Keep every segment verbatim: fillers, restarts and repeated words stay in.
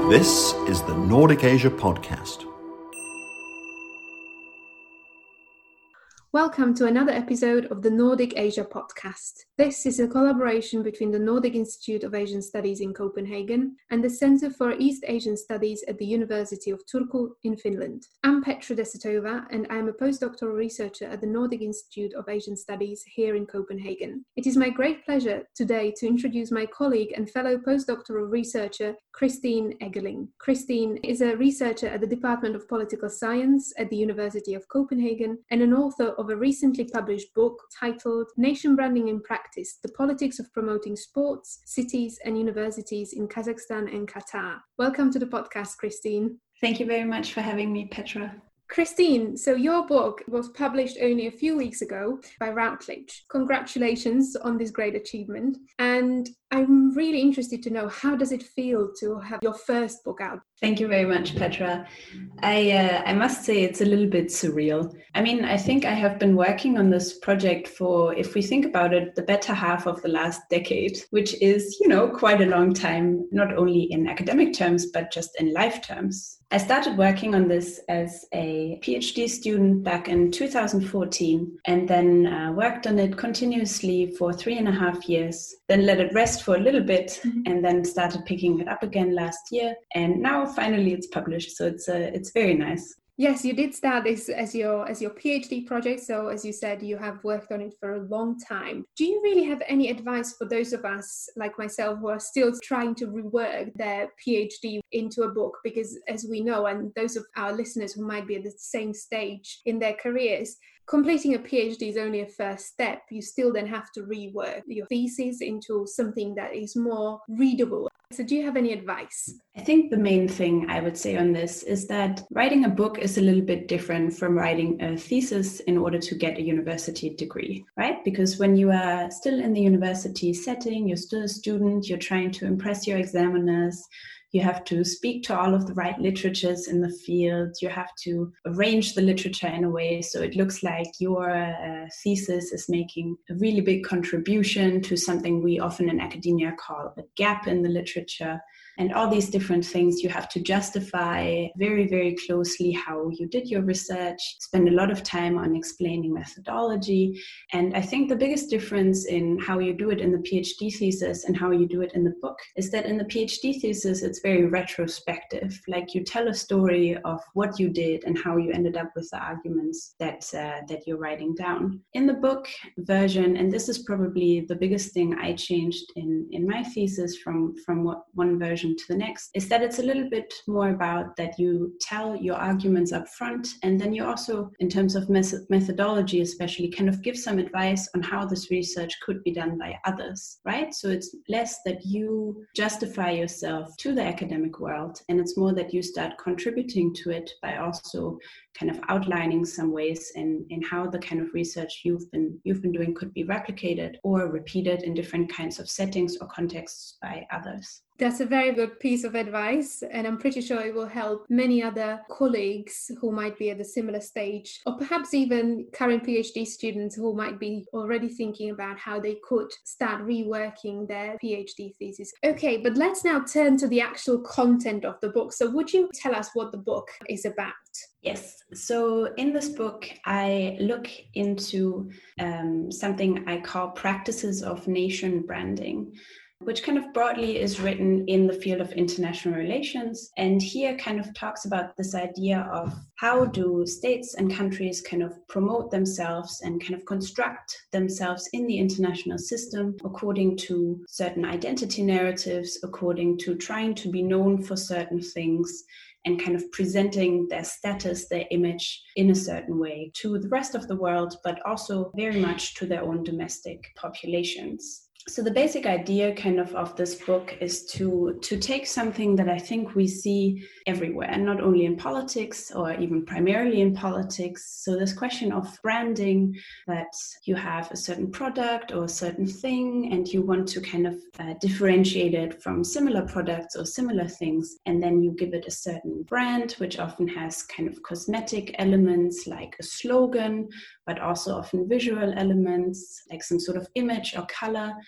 This is the Nordic Asia Podcast. Welcome to another episode of the Nordic Asia Podcast. This is a collaboration between the Nordic Institute of Asian Studies in Copenhagen and the Center for East Asian Studies at the University of Turku in Finland. I'm Petra Desitova and I'm a postdoctoral researcher at the Nordic Institute of Asian Studies here in Copenhagen. It is my great pleasure today to introduce my colleague and fellow postdoctoral researcher, Christine Eggeling. Christine is a researcher at the Department of Political Science at the University of Copenhagen and an author of a recently published book titled Nation Branding in Practice, The Politics of Promoting Sports, Cities and Universities in Kazakhstan and Qatar. Welcome to the podcast, Christine. Thank you very much for having me, Petra. Christine, so your book was published only a few weeks ago by Routledge. Congratulations on this great achievement. And I'm really interested to know, how does it feel to have your first book out? Thank you very much, Petra. I uh, I must say it's a little bit surreal. I mean, I think I have been working on this project for, if we think about it, the better half of the last decade, which is, you know, quite a long time, not only in academic terms, but just in life terms. I started working on this as a PhD student back in two thousand fourteen and then uh, worked on it continuously for three and a half years, then let it rest for a little bit mm-hmm. and then started picking it up again last year. And now finally it's published. So it's uh, it's very nice. Yes, you did start this as your as your PhD project. So as you said, you have worked on it for a long time. Do you really have any advice for those of us like myself who are still trying to rework their PhD into a book? Because as we know, and those of our listeners who might be at the same stage in their careers, completing a PhD is only a first step. You still then have to rework your thesis into something that is more readable. So do you have any advice? I think the main thing I would say on this is that writing a book is a little bit different from writing a thesis in order to get a university degree, right? Because when you are still in the university setting, you're still a student, you're trying to impress your examiners, you have to speak to all of the right literatures in the field. You have to arrange the literature in a way so it looks like your uh, thesis is making a really big contribution to something we often in academia call a gap in the literature. And all these different things you have to justify very, very closely how you did your research, spend a lot of time on explaining methodology. And I think the biggest difference in how you do it in the PhD thesis and how you do it in the book is that in the PhD thesis, it's very retrospective. Like you tell a story of what you did and how you ended up with the arguments that, uh, that you're writing down. In the book version, and this is probably the biggest thing I changed in, in my thesis from, from what one version to the next, is that it's a little bit more about that you tell your arguments up front, and then you also, in terms of mes- methodology especially, kind of give some advice on how this research could be done by others, right? So it's less that you justify yourself to the academic world, and it's more that you start contributing to it by also kind of outlining some ways in, in how the kind of research you've been you've been doing could be replicated or repeated in different kinds of settings or contexts by others. That's a very good piece of advice, and I'm pretty sure it will help many other colleagues who might be at a similar stage, or perhaps even current PhD students who might be already thinking about how they could start reworking their PhD thesis. Okay, but let's now turn to the actual content of the book. So would you tell us what the book is about? Yes. So in this book, I look into um, something I call practices of nation branding, which kind of broadly is written in the field of international relations. And here kind of talks about this idea of how do states and countries kind of promote themselves and kind of construct themselves in the international system according to certain identity narratives, according to trying to be known for certain things, and kind of presenting their status, their image in a certain way to the rest of the world, but also very much to their own domestic populations. So the basic idea kind of of this book is to, to take something that I think we see everywhere, and not only in politics or even primarily in politics. So this question of branding, that you have a certain product or a certain thing and you want to kind of uh, differentiate it from similar products or similar things. And then you give it a certain brand, which often has kind of cosmetic elements like a slogan, but also often visual elements like some sort of image or color.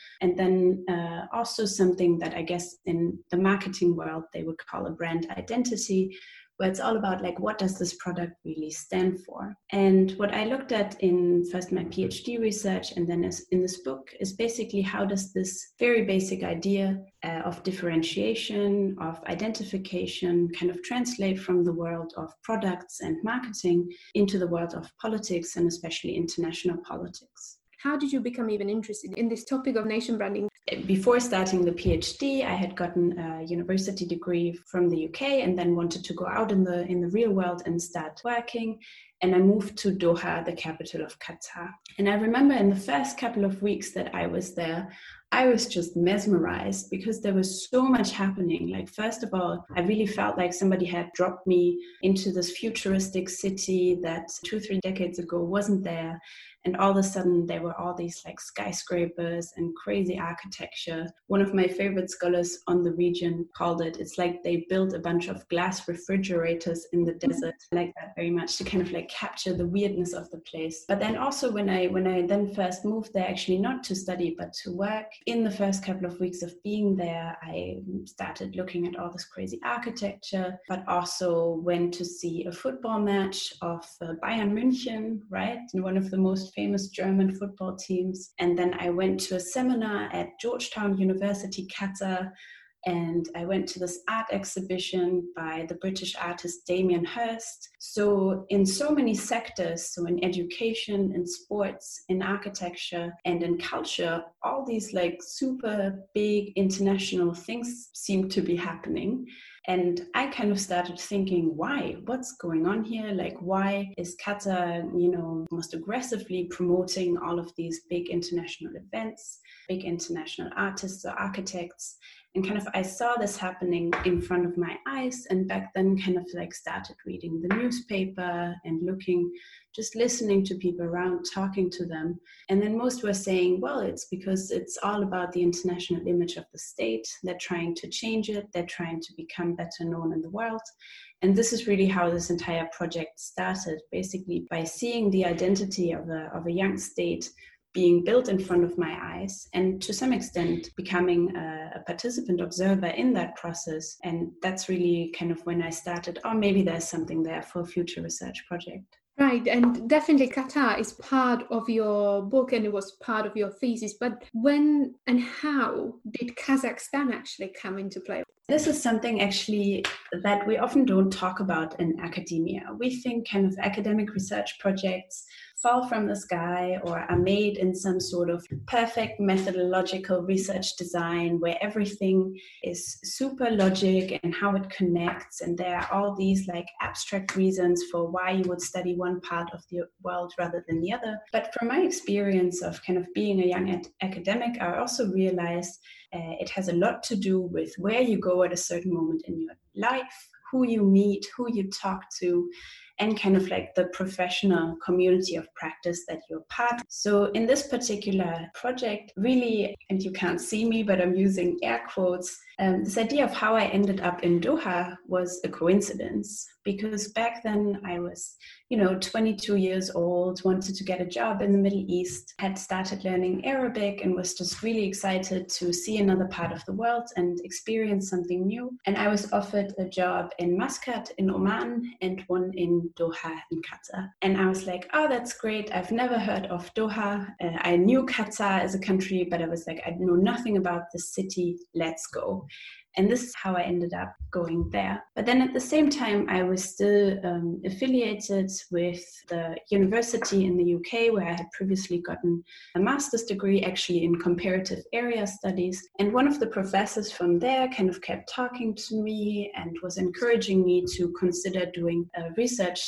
And then uh, also something that I guess in the marketing world, they would call a brand identity, where it's all about like, what does this product really stand for? And what I looked at in first my PhD research and then as in this book is basically how does this very basic idea uh, of differentiation, of identification kind of translate from the world of products and marketing into the world of politics and especially international politics. How did you become even interested in this topic of nation branding? Before starting the PhD, I had gotten a university degree from the U K and then wanted to go out in the in the real world and start working. And I moved to Doha, the capital of Qatar. And I remember in the first couple of weeks that I was there, I was just mesmerized because there was so much happening. Like, first of all, I really felt like somebody had dropped me into this futuristic city that two, three decades ago wasn't there. And all of a sudden, there were all these like skyscrapers and crazy architecture. One of my favorite scholars on the region called it, it's like they built a bunch of glass refrigerators in the desert. I like that very much to kind of like capture the weirdness of the place. But then also when I when I then first moved there, actually not to study, but to work, in the first couple of weeks of being there, I started looking at all this crazy architecture, but also went to see a football match of uh, Bayern München, right? And one of the most famous German football teams. And then I went to a seminar at Georgetown University, Qatar, and I went to this art exhibition by the British artist Damien Hirst. So in so many sectors, so in education, in sports, in architecture, and in culture, all these like super big international things seem to be happening. And I kind of started thinking, why? What's going on here? Like, why is Qatar, you know, most aggressively promoting all of these big international events, big international artists or architects? And kind of I saw this happening in front of my eyes, and back then kind of like started reading the newspaper and looking, just listening to people around, talking to them. And then most were saying, well, it's because it's all about the international image of the state. They're trying to change it. They're trying to become better known in the world. And this is really how this entire project started, basically by seeing the identity of a, of a young state being built in front of my eyes, and to some extent becoming a, a participant observer in that process. And that's really kind of when I started, oh, maybe there's something there for a future research project. Right, and definitely Qatar is part of your book and it was part of your thesis, but when and how did Kazakhstan actually come into play? This is something actually that we often don't talk about in academia. We think kind of academic research projects fall from the sky or are made in some sort of perfect methodological research design where everything is super logic and how it connects, and there are all these like abstract reasons for why you would study one part of the world rather than the other. But from my experience of kind of being a young ad- academic, I also realized uh, it has a lot to do with where you go at a certain moment in your life, who you meet, who you talk to, and kind of like the professional community of practice that you're part of. So in this particular project, really, and you can't see me, but I'm using air quotes, um, this idea of how I ended up in Doha was a coincidence, because back then I was, you know, twenty-two years old, wanted to get a job in the Middle East, had started learning Arabic and was just really excited to see another part of the world and experience something new. And I was offered a job in Muscat in Oman and one in Doha in Qatar. And I was like, oh, that's great. I've never heard of Doha. Uh, I knew Qatar as a country, but I was like, I know nothing about the city. Let's go. And this is how I ended up going there. But then at the same time, I was still um, affiliated with the university in the U K, where I had previously gotten a master's degree, actually in comparative area studies. And one of the professors from there kind of kept talking to me and was encouraging me to consider doing a research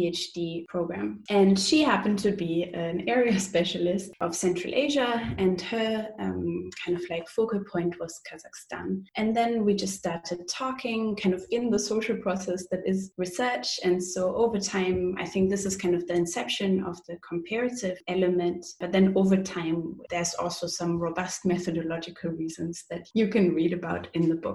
PhD program. And she happened to be an area specialist of Central Asia, and her um, kind of like focal point was Kazakhstan. And then we just started talking kind of in the social process that is research. And so over time, I think this is kind of the inception of the comparative element. But then over time, there's also some robust methodological reasons that you can read about in the book.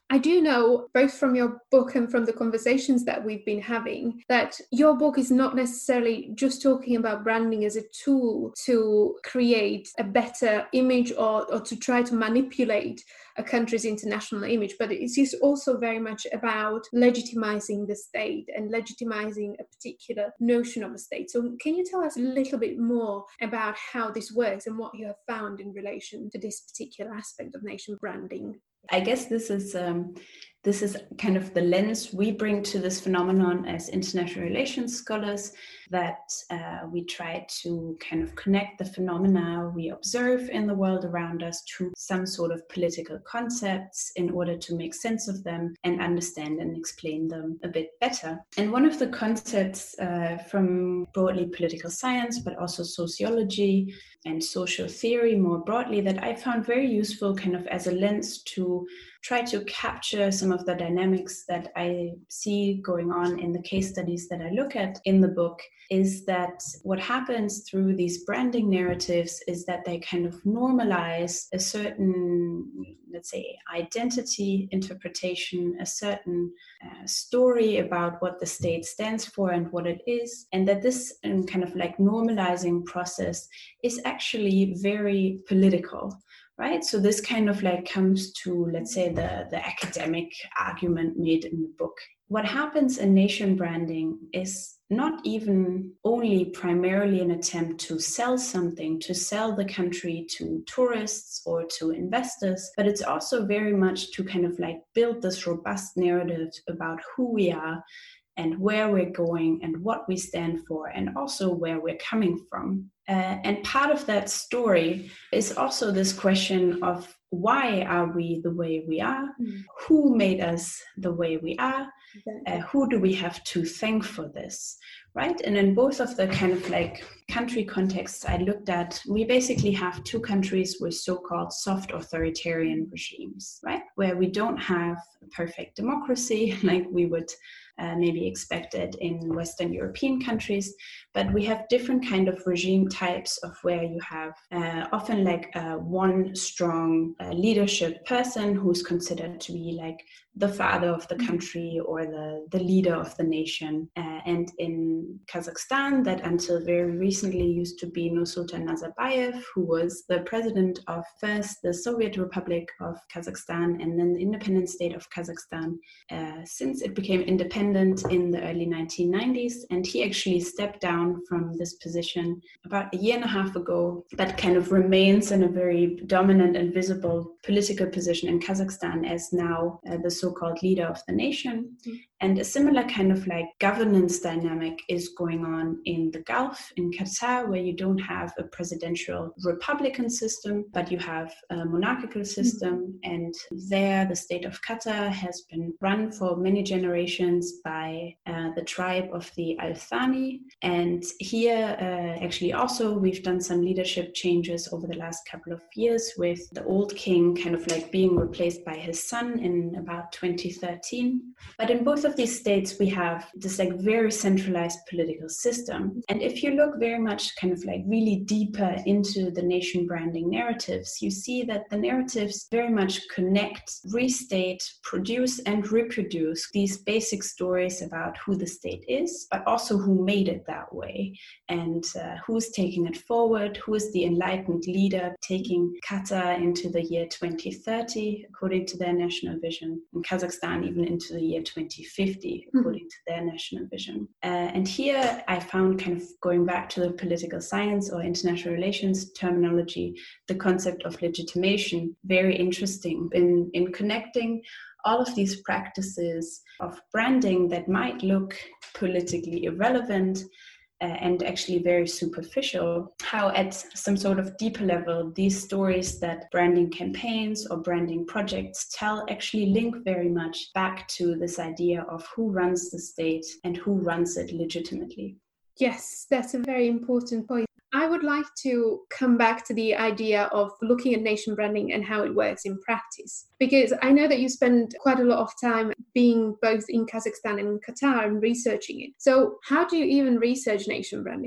I do know, both from your book and from the conversations that we've been having, that your book is not necessarily just talking about branding as a tool to create a better image or, or to try to manipulate a country's international image, but it's just also very much about legitimizing the state and legitimizing a particular notion of a state. So can you tell us a little bit more about how this works and what you have found in relation to this particular aspect of nation branding? I guess this is um, this is kind of the lens we bring to this phenomenon as international relations scholars, that uh, we try to kind of connect the phenomena we observe in the world around us to some sort of political concepts in order to make sense of them and understand and explain them a bit better. And one of the concepts uh, from broadly political science, but also sociology and social theory more broadly, that I found very useful kind of as a lens to try to capture some of the dynamics that I see going on in the case studies that I look at in the book, is that what happens through these branding narratives is that they kind of normalize a certain, let's say, identity interpretation, a certain uh, story about what the state stands for and what it is, and that this um, kind of like normalizing process is actually very political. Right, so this kind of like comes to, let's say, the, the academic argument made in the book. What happens in nation branding is not even only primarily an attempt to sell something, to sell the country to tourists or to investors, but it's also very much to kind of like build this robust narrative about who we are and where we're going and what we stand for, and also where we're coming from. Uh, and part of that story is also this question of why are we the way we are? Mm. Who made us the way we are? Uh, who do we have to thank for this? Right? And in both of the kind of like country contexts I looked at, we basically have two countries with so-called soft authoritarian regimes, right? Where we don't have a perfect democracy like we would uh, maybe expect it in Western European countries, but we have different kind of regime types of where you have uh, often like uh, one strong uh, leadership person who's considered to be like the father of the country or the, the leader of the nation. Uh, and in Kazakhstan, that until very recently used to be Nursultan Nazarbayev, who was the president of first the Soviet Republic of Kazakhstan and then the independent state of Kazakhstan, uh, since it became independent in the early nineteen nineties. And he actually stepped down from this position about a year and a half ago, but kind of remains in a very dominant and visible political position in Kazakhstan as now uh, the so-called leader of the nation. Mm-hmm. And a similar kind of like governance dynamic is going on in the Gulf, in Qatar, where you don't have a presidential republican system, but you have a monarchical system. Mm-hmm. And there, the state of Qatar has been run for many generations by uh, the tribe of the Al Thani. And here, uh, actually, also, we've done some leadership changes over the last couple of years, with the old king kind of like being replaced by his son in about twenty thirteen. But in both of these states, we have this like very centralized political system. And if you look very much kind of like really deeper into the nation branding narratives, you see that the narratives very much connect, restate, produce, and reproduce these basic stories about who the state is, but also who made it that way, and uh, who's taking it forward, who is the enlightened leader taking Qatar into the year twenty thirty, according to their national vision, and Kazakhstan even into the year twenty fifty, according mm-hmm. to their national vision. Uh, and here I found, kind of going back to the political science or international relations terminology, the concept of legitimation very interesting in, in connecting all of these practices of branding that might look politically irrelevant uh, and actually very superficial, how at some sort of deeper level, these stories that branding campaigns or branding projects tell actually link very much back to this idea of who runs the state and who runs it legitimately. Yes, that's a very important point. I would like to come back to the idea of looking at nation branding and how it works in practice, because I know that you spend quite a lot of time being both in Kazakhstan and Qatar and researching it. So how do you even research nation branding?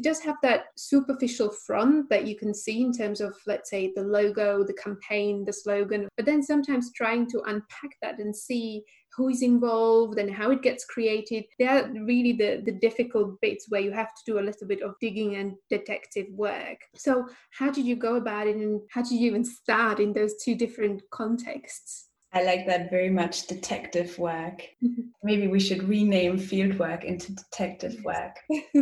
it does have that superficial front that you can see in terms of, let's say, the logo, the campaign, the slogan, but then sometimes trying to unpack that and see who is involved and how it gets created. They are really the, the difficult bits where you have to do a little bit of digging and detective work. So how did you go about it, and how did you even start in those two different contexts? I like that very much, detective work. Maybe we should rename field work into detective work.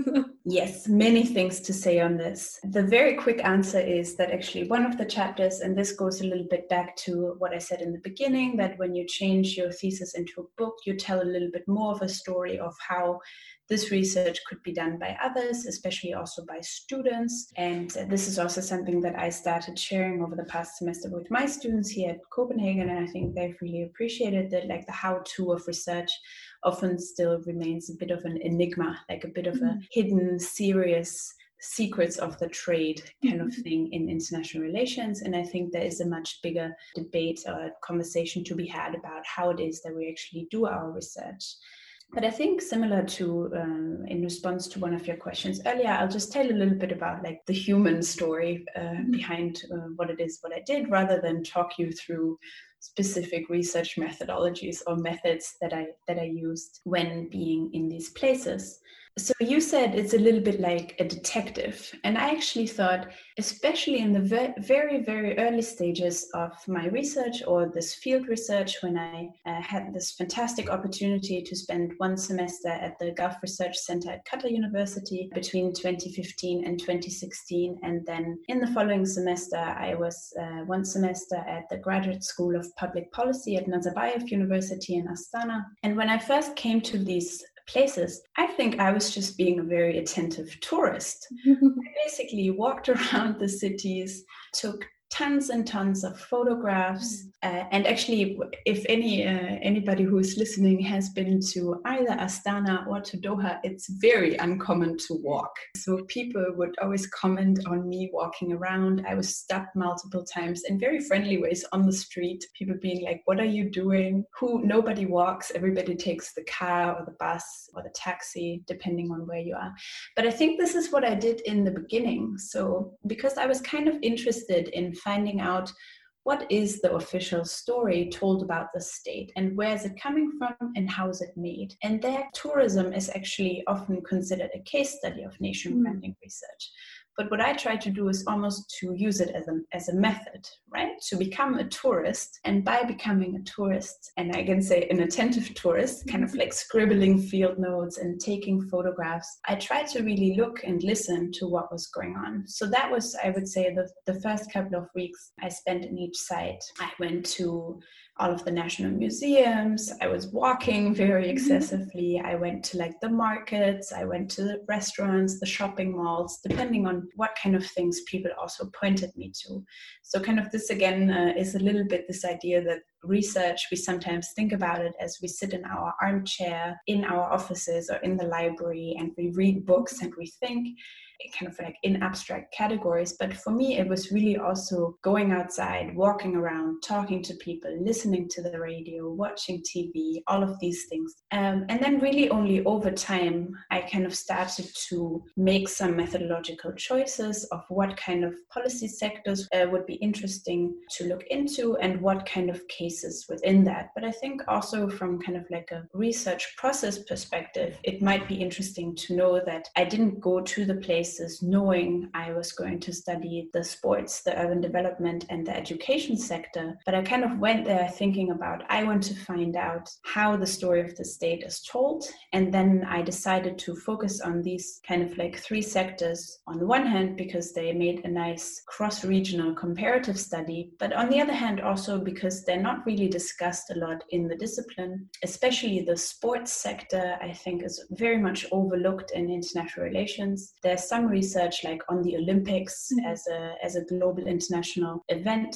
Yes, many things to say on this. The very quick answer is that actually one of the chapters, and this goes a little bit back to what I said in the beginning, that when you change your thesis into a book, you tell a little bit more of a story of how this research could be done by others, especially also by students. And this is also something that I started sharing over the past semester with my students here at Copenhagen. And I think they've really appreciated that, like the how-to of research often still remains a bit of an enigma, like a bit of a hidden, serious secrets of the trade kind of thing in international relations. And I think there is a much bigger debate or conversation to be had about how it is that we actually do our research. But I think similar to, um, in response to one of your questions earlier, I'll just tell a little bit about like the human story uh, mm-hmm. behind uh, what it is, what I did, rather than talk you through specific research methodologies or methods that I that I used when being in these places. So you said it's a little bit like a detective. And I actually thought, especially in the ve- very, very early stages of my research or this field research, when I uh, had this fantastic opportunity to spend one semester at the Gulf Research Center at Qatar University between twenty fifteen and twenty sixteen. And then in the following semester, I was uh, one semester at the Graduate School of Public Policy at Nazarbayev University in Astana. And when I first came to these places, I think I was just being a very attentive tourist. I basically walked around the cities, took tons and tons of photographs, uh, and actually, if any uh, anybody who is listening has been to either Astana or to Doha, it's very uncommon to walk. So people would always comment on me walking around. I was stopped multiple times in very friendly ways on the street. People being like, "What are you doing?" Who nobody walks. Everybody takes the car or the bus or the taxi, depending on where you are. But I think this is what I did in the beginning. So because I was kind of interested in finding out what is the official story told about the state and where is it coming from and how is it made. And there, tourism is actually often considered a case study of nation branding mm. research. But what I try to do is almost to use it as a, as a method, right? To become a tourist. And by becoming a tourist, and I can say an attentive tourist, kind of like scribbling field notes and taking photographs, I tried to really look and listen to what was going on. So that was, I would say, the, the first couple of weeks I spent in each site. I went to all of the national museums. I was walking very excessively. I went to like the markets. I went to the restaurants, the shopping malls, depending on what kind of things people also pointed me to. So kind of this again uh, is a little bit this idea that research, we sometimes think about it as we sit in our armchair in our offices or in the library and we read books and we think kind of like in abstract categories. But for me, it was really also going outside, walking around, talking to people, listening to the radio, watching T V, all of these things. Um, and then really only over time, I kind of started to make some methodological choices of what kind of policy sectors uh, would be interesting to look into and what kind of cases within that. But I think also from kind of like a research process perspective, it might be interesting to know that I didn't go to the place knowing I was going to study the sports, the urban development, and the education sector. But I kind of went there thinking about, I want to find out how the story of the state is told. And then I decided to focus on these kind of like three sectors on the one hand, because they made a nice cross-regional comparative study. But on the other hand, also because they're not really discussed a lot in the discipline, especially the sports sector, I think is very much overlooked in international relations. There's some research like on the Olympics mm-hmm. as a as a global international event,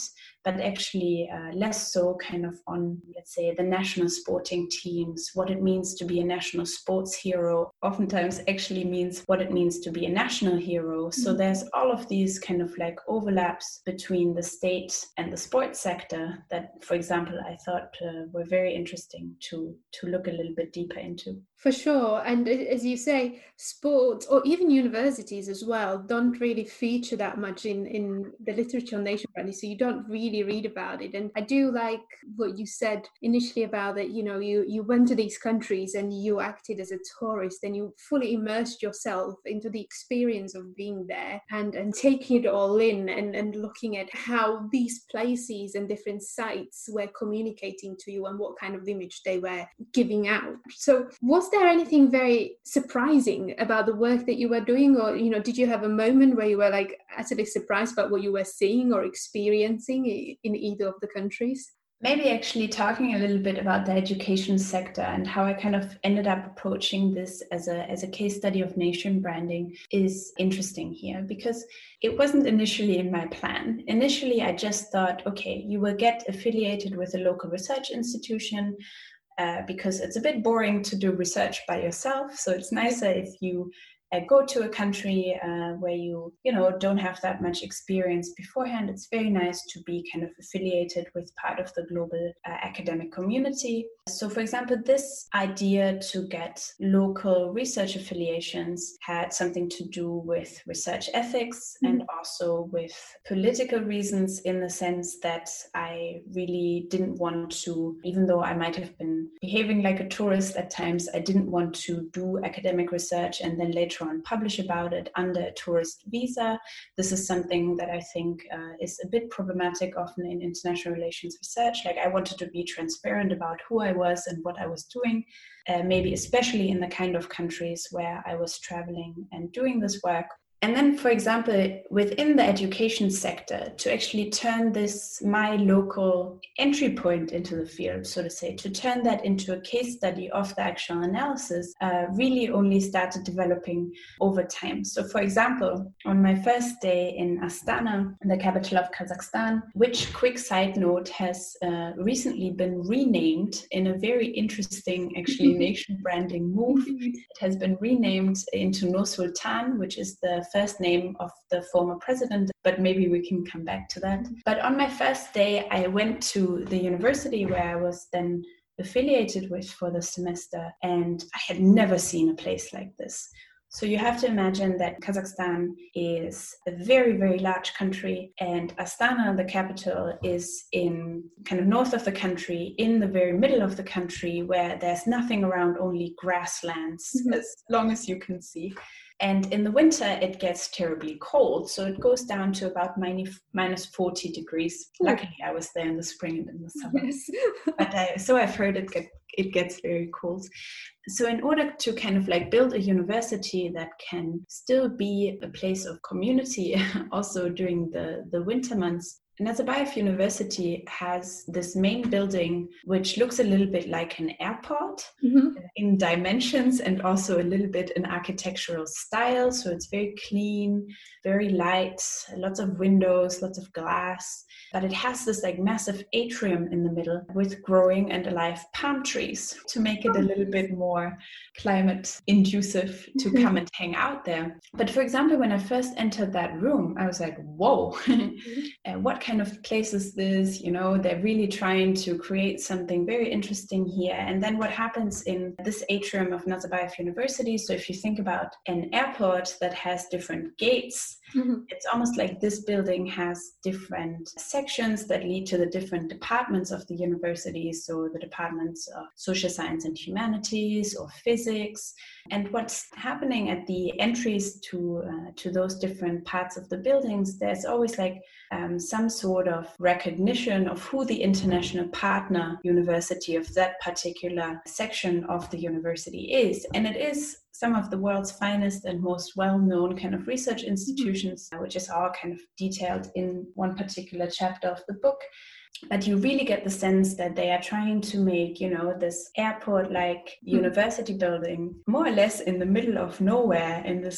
but actually uh, less so kind of on, let's say, the national sporting teams, what it means to be a national sports hero, oftentimes actually means what it means to be a national hero. So mm-hmm. there's all of these kind of like overlaps between the state and the sports sector that, for example, I thought uh, were very interesting to, to look a little bit deeper into. For sure. And as you say, sports or even universities as well don't really feature that much in, in the literature on nation branding. So you don't really read about it. And I do like what you said initially about that, you know, you, you went to these countries and you acted as a tourist and you fully immersed yourself into the experience of being there and, and taking it all in and, and looking at how these places and different sites were communicating to you and what kind of image they were giving out. So was there anything very surprising about the work that you were doing, or you know, did you have a moment where you were like utterly surprised about what you were seeing or experiencing in either of the countries? Maybe actually talking a little bit about the education sector and how I kind of ended up approaching this as a as a case study of nation branding is interesting here, because it wasn't initially in my plan. Initially, I just thought, okay, you will get affiliated with a local research institution, Uh, because it's a bit boring to do research by yourself. So it's nicer if you uh, go to a country uh, where you, you know, don't have that much experience beforehand. It's very nice to be kind of affiliated with part of the global uh, academic community. So for example, this idea to get local research affiliations had something to do with research ethics mm-hmm. and also with political reasons, in the sense that I really didn't want to, even though I might have been behaving like a tourist at times, I didn't want to do academic research and then later on publish about it under a tourist visa. This is something that I think uh, is a bit problematic often in international relations research. Like, I wanted to be transparent about who I was and what I was doing, uh, maybe especially in the kind of countries where I was traveling and doing this work. And then, for example, within the education sector, to actually turn this, my local entry point into the field, so to say, to turn that into a case study of the actual analysis, uh, really only started developing over time. So, for example, on my first day in Astana, the capital of Kazakhstan, which, quick side note, has uh, recently been renamed in a very interesting, actually, nation branding move. It has been renamed into Nur Sultan, which is the first name of the former president, but maybe we can come back to that. But on my first day, I went to the university where I was then affiliated with for the semester, and I had never seen a place like this. So you have to imagine that Kazakhstan is a very, very large country, and Astana, the capital, is in kind of north of the country, in the very middle of the country, where there's nothing around, only grasslands, mm-hmm. as long as you can see. And in the winter, it gets terribly cold. So it goes down to about minus, minus forty degrees. Ooh. Luckily, I was there in the spring and in the summer. Yes. But I, so I've heard it, get, it gets very cold. So in order to kind of like build a university that can still be a place of community also during the, the winter months, Nazarbayev University has this main building, which looks a little bit like an airport mm-hmm. in dimensions and also a little bit in architectural style. So it's very clean, very light, lots of windows, lots of glass. But it has this like massive atrium in the middle with growing and alive palm trees to make it a little bit more climate inducive to mm-hmm. come and hang out there. But for example, when I first entered that room, I was like, whoa, mm-hmm. what kind of place is this? You know, they're really trying to create something very interesting here. And then what happens in this atrium of Nazarbayev University, so if you think about an airport that has different gates, mm-hmm. it's almost like this building has different sections that lead to the different departments of the university. So the departments of social science and humanities or physics. And what's happening at the entries to uh, to those different parts of the buildings, there's always like um, some sort of recognition of who the international partner university of that particular section of the university is. And it is some of the world's finest and most well-known kind of research institutions, mm-hmm. which is all kind of detailed in one particular chapter of the book. But you really get the sense that they are trying to make, you know, this airport-like mm-hmm. university building more or less in the middle of nowhere in this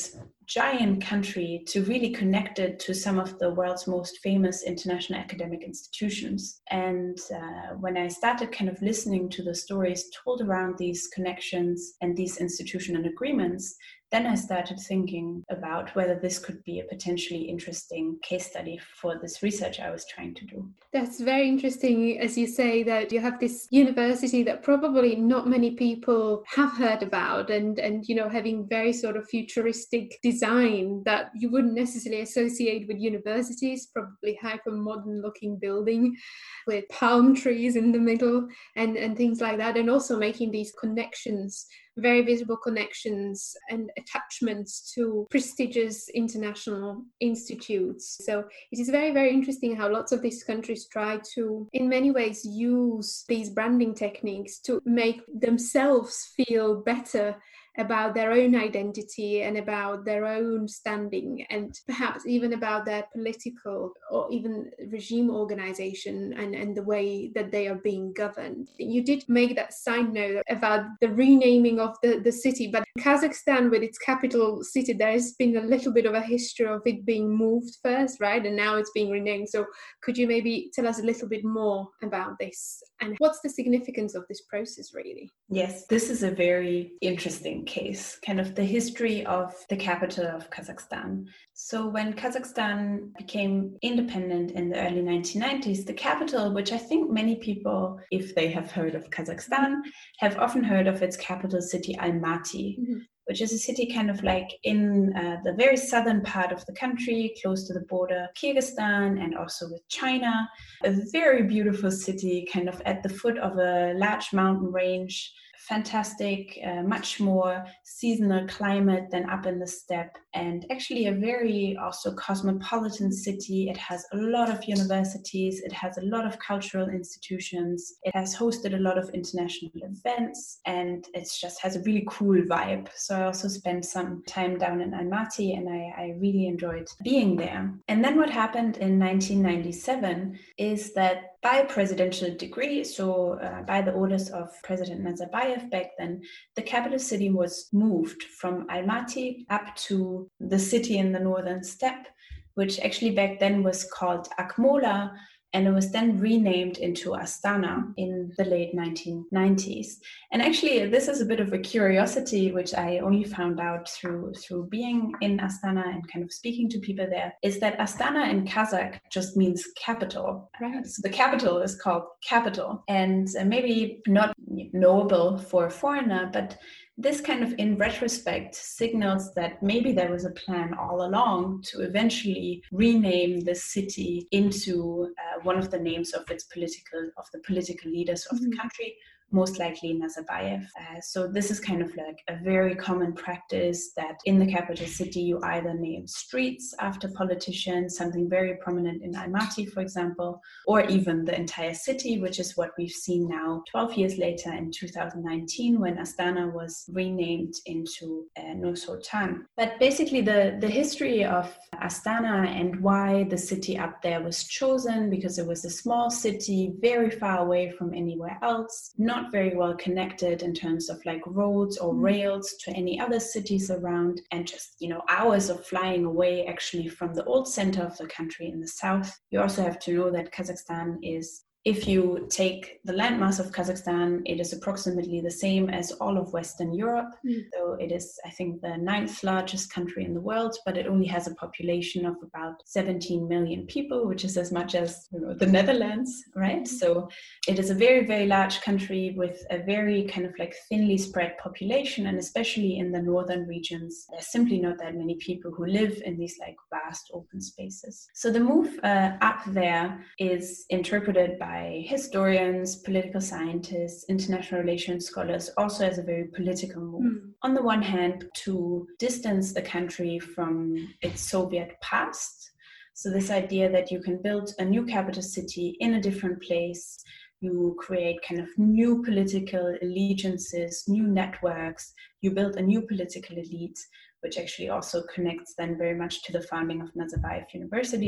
giant country to really connect it to some of the world's most famous international academic institutions. And uh, when I started kind of listening to the stories told around these connections and these institutional agreements, then I started thinking about whether this could be a potentially interesting case study for this research I was trying to do. That's very interesting, as you say, that you have this university that probably not many people have heard about, and, and you know, having very sort of futuristic design that you wouldn't necessarily associate with universities, probably hyper modern looking building with palm trees in the middle and, and things like that, and also making these connections, very visible connections and attachments to prestigious international institutes. So it is very, very interesting how lots of these countries try to, in many ways, use these branding techniques to make themselves feel better about their own identity and about their own standing, and perhaps even about their political or even regime organization and, and the way that they are being governed. You did make that side note about the renaming of the, the city, but Kazakhstan, with its capital city, there has been a little bit of a history of it being moved first, right? And now it's being renamed. So could you maybe tell us a little bit more about this and what's the significance of this process, really? Yes, this is a very interesting case, kind of the history of the capital of Kazakhstan. So when Kazakhstan became independent in the early nineteen nineties, the capital, which I think many people, if they have heard of Kazakhstan, have often heard of its capital city, Almaty, mm-hmm. which is a city kind of like in uh, the very southern part of the country, close to the border of Kyrgyzstan and also with China. A very beautiful city, kind of at the foot of a large mountain range. Fantastic, uh, much more seasonal climate than up in the steppe, and actually a very also cosmopolitan city. It has a lot of universities, it has a lot of cultural institutions, it has hosted a lot of international events, and it just has a really cool vibe. So I also spent some time down in Almaty, and I, I really enjoyed being there. And then what happened in nineteen ninety-seven is that by presidential decree, so uh, by the orders of President Nazarbayev back then, the capital city was moved from Almaty up to the city in the northern steppe, which actually back then was called Akmola, and it was then renamed into Astana in the late nineteen nineties. And actually, this is a bit of a curiosity, which I only found out through, through being in Astana and kind of speaking to people there, is that Astana in Kazakh just means capital. Right. So the capital is called capital. And maybe not knowable for a foreigner, but this kind of, in retrospect, signals that maybe there was a plan all along to eventually rename the city into uh, one of the names of its political, of the political leaders of mm-hmm. the country, most likely Nazarbayev. Uh, so this is kind of like a very common practice that in the capital city, you either name streets after politicians, something very prominent in Almaty, for example, or even the entire city, which is what we've seen now twelve years later in two thousand nineteen, when Astana was renamed into uh, Nur Sultan. But basically the, the history of Astana and why the city up there was chosen, because it was a small city, very far away from anywhere else, not very well connected in terms of like roads or rails to any other cities around, and just, you know, hours of flying away actually from the old center of the country in the south. You also have to know that Kazakhstan is, if you take the landmass of Kazakhstan, it is approximately the same as all of Western Europe. Mm. So it is, I think, the ninth largest country in the world, but it only has a population of about seventeen million people, which is as much as, you know, the Netherlands, right? Mm. So it is a very, very large country with a very kind of like thinly spread population, and especially in the northern regions, there's simply not that many people who live in these like vast open spaces. So the move uh, up there is interpreted by historians, political scientists, international relations scholars, also as a very political move. Mm. On the one hand, to distance the country from its Soviet past. So this idea that you can build a new capital city in a different place, you create kind of new political allegiances, new networks, you build a new political elite, which actually also connects then very much to the founding of Nazarbayev University.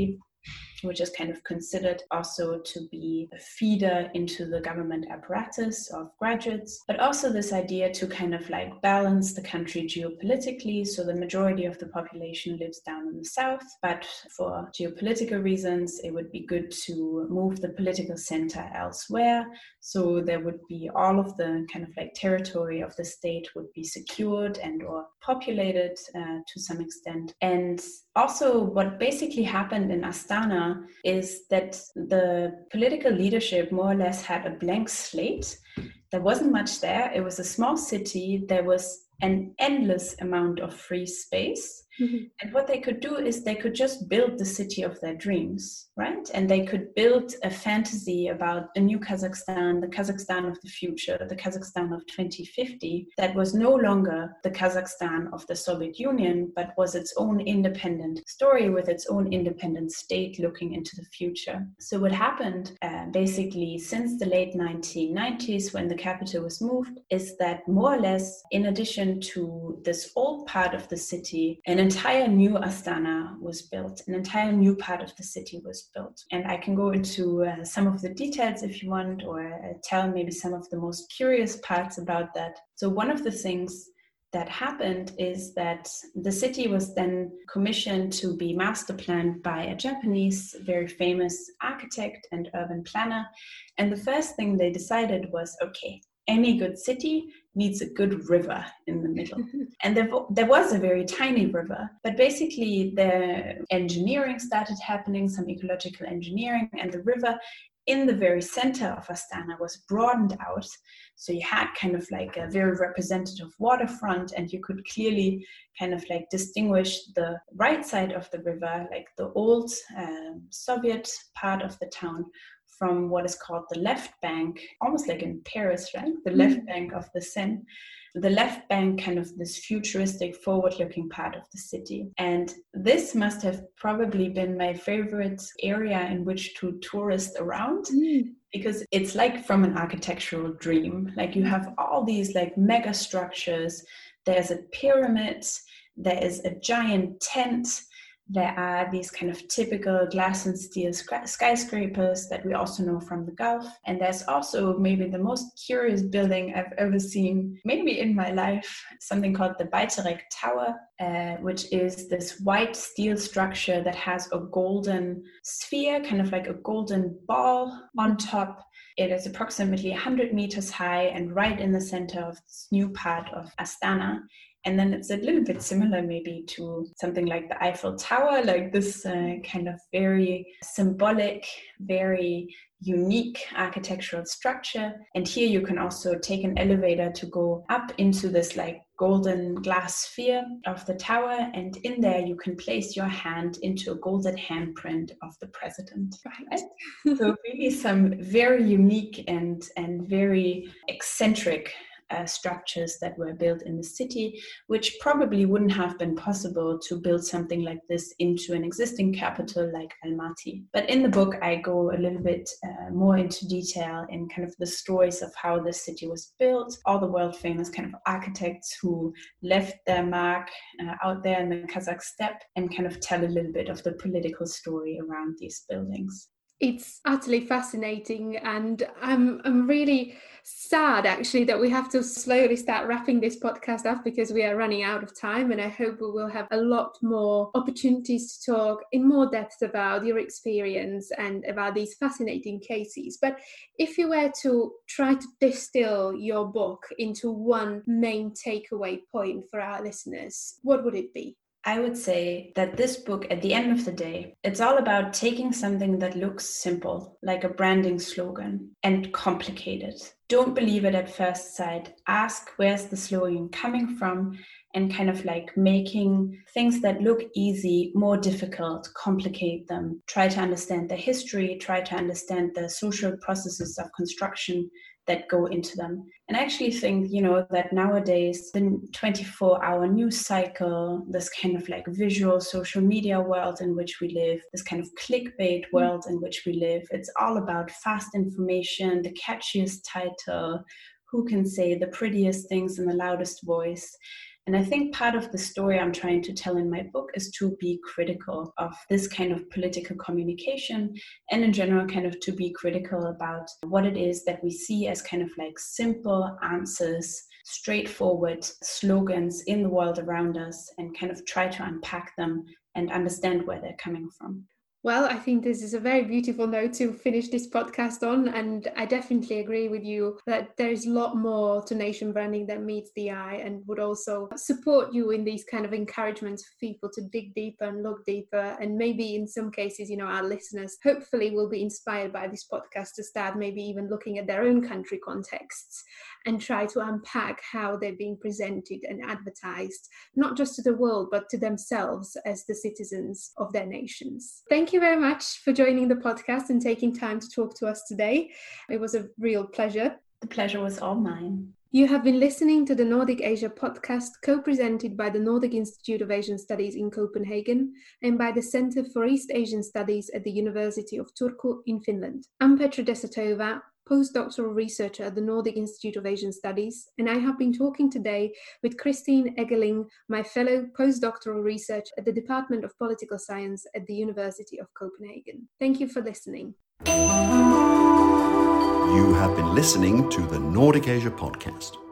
which is kind of considered also to be a feeder into the government apparatus of graduates, but also this idea to kind of like balance the country geopolitically. So the majority of the population lives down in the south, but for geopolitical reasons, it would be good to move the political center elsewhere. So there would be all of the kind of like territory of the state would be secured and or populated uh, to some extent. And also what basically happened in Astana is that the political leadership more or less had a blank slate. There wasn't much there. It was a small city. There was an endless amount of free space. Mm-hmm. And what they could do is they could just build the city of their dreams, right? And they could build a fantasy about a new Kazakhstan, the Kazakhstan of the future, the Kazakhstan of twenty fifty, that was no longer the Kazakhstan of the Soviet Union, but was its own independent story with its own independent state looking into the future. So what happened uh, basically since the late nineteen nineties, when the capital was moved, is that more or less, in addition to this old part of the city, an entire new Astana was built, an entire new part of the city was built. And I can go into uh, some of the details if you want, or uh, tell maybe some of the most curious parts about that. So one of the things that happened is that the city was then commissioned to be master planned by a Japanese, very famous architect and urban planner. And the first thing they decided was, okay, any good city needs a good river in the middle. And there, there was a very tiny river, but basically the engineering started happening, some ecological engineering, and the river in the very center of Astana was broadened out. So you had kind of like a very representative waterfront, and you could clearly kind of like distinguish the right side of the river, like the old um, Soviet part of the town, from what is called the left bank, almost like in Paris, right? The mm-hmm. left bank of the Seine. The left bank, kind of this futuristic, forward-looking part of the city. And this must have probably been my favorite area in which to tourist around, mm. because it's like from an architectural dream. Like you have all these like mega structures. There's a pyramid. There is a giant tent. There are these kind of typical glass and steel skyscrapers that we also know from the Gulf. And there's also maybe the most curious building I've ever seen, maybe in my life, something called the Bayterek Tower, uh, which is this white steel structure that has a golden sphere, kind of like a golden ball on top. It is approximately one hundred meters high and right in the center of this new part of Astana. And then it's a little bit similar maybe to something like the Eiffel Tower, like this uh, kind of very symbolic, very unique architectural structure. And here you can also take an elevator to go up into this like golden glass sphere of the tower. And in there you can place your hand into a golden handprint of the president. Right? So really some very unique and, and very eccentric Uh, structures that were built in the city, which probably wouldn't have been possible to build something like this into an existing capital like Almaty. But in the book, I go a little bit uh, more into detail in kind of the stories of how this city was built, all the world famous kind of architects who left their mark uh, out there in the Kazakh steppe, and kind of tell a little bit of the political story around these buildings. It's utterly fascinating, and I'm I'm really sad actually that we have to slowly start wrapping this podcast up because we are running out of time, and I hope we will have a lot more opportunities to talk in more depth about your experience and about these fascinating cases. But if you were to try to distill your book into one main takeaway point for our listeners, what would it be? I would say that this book, at the end of the day, it's all about taking something that looks simple, like a branding slogan, and complicate it. Don't believe it at first sight. Ask where's the slogan coming from, and kind of like making things that look easy more difficult, complicate them. Try to understand the history, try to understand the social processes of construction that go into them. And I actually think, you know, that nowadays the twenty-four hour news cycle, this kind of like visual social media world in which we live, this kind of clickbait world in which we live, it's all about fast information, the catchiest title, who can say the prettiest things in the loudest voice. And I think part of the story I'm trying to tell in my book is to be critical of this kind of political communication, and in general kind of to be critical about what it is that we see as kind of like simple answers, straightforward slogans in the world around us, and kind of try to unpack them and understand where they're coming from. Well, I think this is a very beautiful note to finish this podcast on, and I definitely agree with you that there is a lot more to nation branding that meets the eye, and would also support you in these kind of encouragements for people to dig deeper and look deeper, and maybe in some cases, you know, our listeners hopefully will be inspired by this podcast to start maybe even looking at their own country contexts and try to unpack how they're being presented and advertised, not just to the world, but to themselves as the citizens of their nations. Thank you very much for joining the podcast and taking time to talk to us today. It was a real pleasure. The pleasure was all mine. You have been listening to the Nordic Asia podcast, co-presented by the Nordic Institute of Asian Studies in Copenhagen and by the Center for East Asian Studies at the University of Turku in Finland. I'm Petra Desatova, postdoctoral researcher at the Nordic Institute of Asian Studies, and I have been talking today with Christine Eggeling, my fellow postdoctoral researcher at the Department of Political Science at the University of Copenhagen. Thank you for listening. You have been listening to the Nordic Asia Podcast.